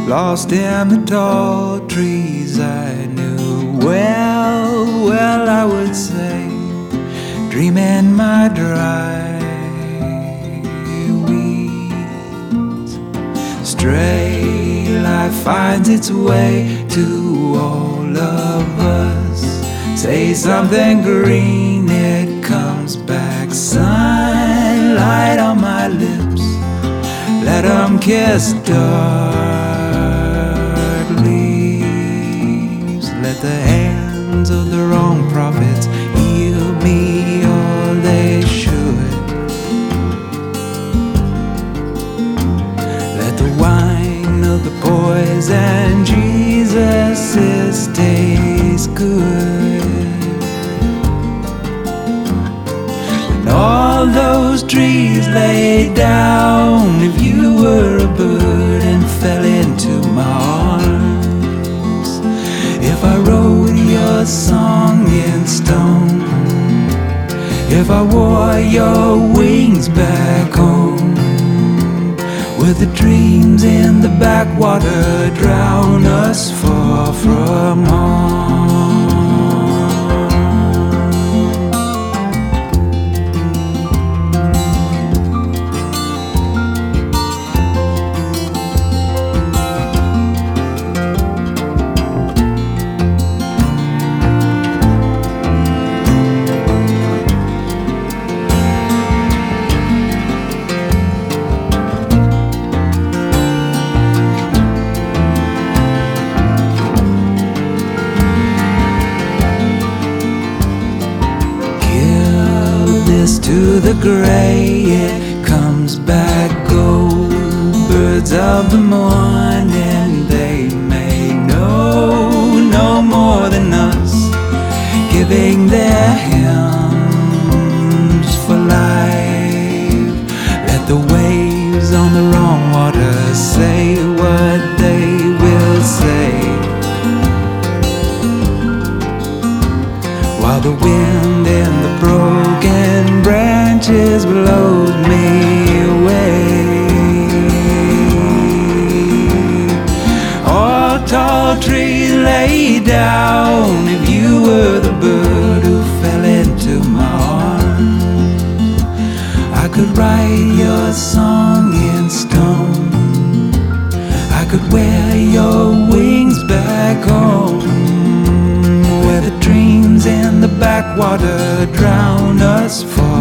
lost in the tall trees I knew well, I would say, dreaming my dry weeds. Stray life finds its way to all of us. Say something green, it comes back. Sunlight on my lips, let 'em kiss dark leaves. Let the hands of the wrong prophets heal me, or they should. Let the wine of the poison Jesus' taste good. When all those trees lay down, if you were a bird and fell into my arms, if I wrote your song in stone, if I wore your wings back home, would the dreams in the backwater drown us far from home? To the gray, it comes back gold. Birds of the morning, they may know no more than us, giving their hymns for life. Let the waves on the wrong water say what they will say, while the wind in the broken branches blows me away. All tall trees lay down, if you were the bird who fell into my arms, I could write your song in stone, I could wear your wings back home, where the dreams in the backwater drown us far